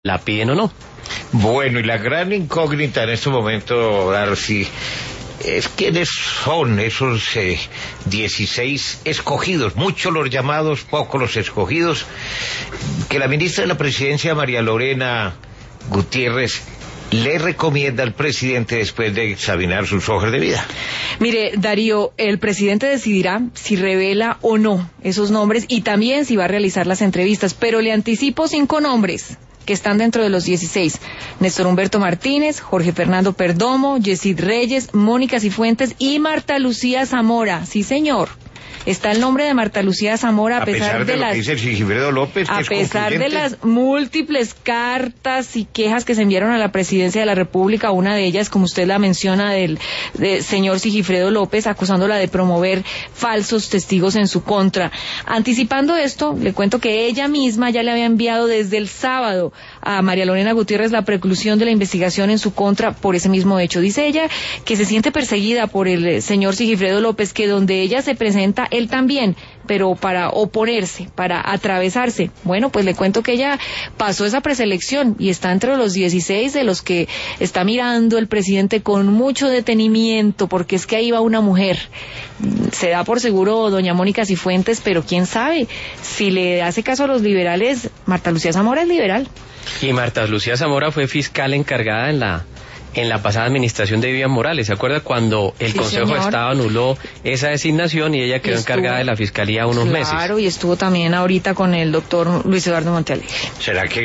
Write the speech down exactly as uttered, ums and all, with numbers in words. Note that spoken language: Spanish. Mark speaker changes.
Speaker 1: la piden o no.
Speaker 2: Bueno, y la gran incógnita en este momento, Darcy, es quiénes son esos eh, dieciséis escogidos, muchos los llamados, pocos los escogidos, que la ministra de la Presidencia, María Lorena Gutiérrez, le recomienda al presidente después de examinar sus hojas de vida.
Speaker 3: Mire, Darío, el presidente decidirá si revela o no esos nombres y también si va a realizar las entrevistas, pero le anticipo cinco nombres que están dentro de los dieciséis. Néstor Humberto Martínez, Jorge Fernando Perdomo, Yesid Reyes, Mónica Cifuentes y Marta Lucía Zamora. Sí, señor. Está el nombre de Marta Lucía Zamora a,
Speaker 2: a pesar,
Speaker 3: pesar
Speaker 2: de,
Speaker 3: de
Speaker 2: lo
Speaker 3: las
Speaker 2: que dice el Sigifredo López,
Speaker 3: a
Speaker 2: que es
Speaker 3: pesar de
Speaker 2: concluyente.
Speaker 3: las múltiples cartas y quejas que se enviaron a la Presidencia de la República, una de ellas, como usted la menciona, del, del señor Sigifredo López, acusándola de promover falsos testigos en su contra. Anticipando esto, le cuento que ella misma ya le había enviado desde el sábado a María Lorena Gutiérrez la preclusión de la investigación en su contra por ese mismo hecho. Dice ella que se siente perseguida por el señor Sigifredo López, que donde ella se presenta, él también, pero para oponerse, para atravesarse. Bueno, pues le cuento que ella pasó esa preselección y está entre los dieciséis de los que está mirando el presidente con mucho detenimiento, porque es que ahí va una mujer. Se da por seguro doña Mónica Cifuentes, pero quién sabe, si le hace caso a los liberales, Marta Lucía Zamora es liberal.
Speaker 1: Y Marta Lucía Zamora fue fiscal encargada en la en la pasada administración de Vivian Morales. ¿Se acuerda cuando el
Speaker 3: Sí,
Speaker 1: Consejo
Speaker 3: señor.
Speaker 1: de Estado anuló esa designación y ella quedó
Speaker 3: Y estuvo,
Speaker 1: encargada de la fiscalía unos
Speaker 3: claro,
Speaker 1: meses?
Speaker 3: Claro, y estuvo también ahorita con el doctor Luis Eduardo Montealegre.
Speaker 2: ¿Será que